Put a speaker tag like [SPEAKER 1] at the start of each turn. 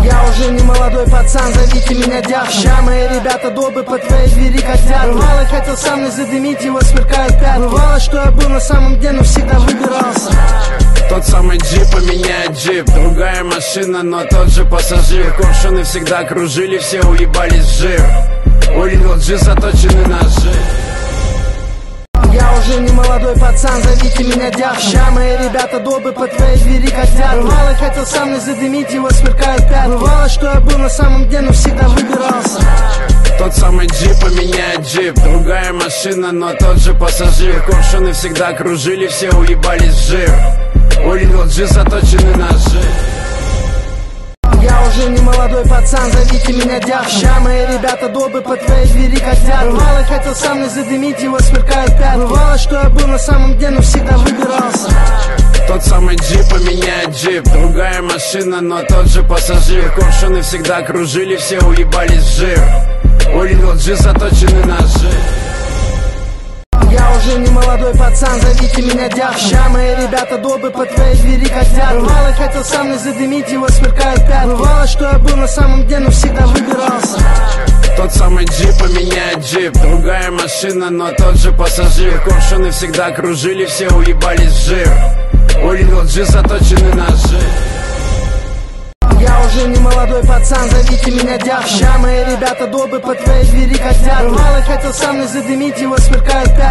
[SPEAKER 1] Я уже не молодой пацан, зовите меня дяд. Ща мои ребята добы по твоей двери хотят. Бывало, хотел сам не задымить, его сверкают пятки. Бывало, что я был на самом дне, но всегда выбирался.
[SPEAKER 2] Тот самый джип поменяет джип, другая машина, но тот же пассажир. Коршуны всегда кружили, все уебались в жир. У Lil G заточены ножи.
[SPEAKER 1] Я уже не молодой пацан, зовите меня дяд. Ща мои ребята добы по твоей двери хотят. Бывало, хотел сам не задымить, его сверкают пятки. Бывало, что я был на самом дне, но всегда выбирался.
[SPEAKER 2] Тот самый джип поменяет джип, другая машина, но тот же пассажир. Коршуны всегда кружили, все уебались в жир. У Lil G заточены ножи.
[SPEAKER 1] Я уже не молодой пацан, зовите меня дяд. Ща мои ребята добы по твоей двери хотят. Бывало, хотел сам не задымить, его сверкают пятки. Бывало, что я был на самом дне, но всегда выбирался.
[SPEAKER 2] Тот самый джип поменяет джип, другая машина, но тот же пассажир. Коршуны всегда кружили, все уебались в жир. У Lil G заточены ножи.
[SPEAKER 1] Я уже не молодой пацан, зовите меня дяд. Ща мои ребята добы по твоей двери хотят. Бывало, хотел сам не задымить, его сверкают пятки. Бывало, что я был на самом дне, но всегда выбирался.
[SPEAKER 2] Тот самый джип поменяет джип, другая машина, но тот же пассажир. Коршуны всегда кружили, все уебались в жир. У Lil G заточены ножи.
[SPEAKER 1] Я уже не молодой пацан, зовите меня дяд. Ща мои ребята добы по твоей двери хотят. Бывало, хотел сам не задымить, его сверкают пятки.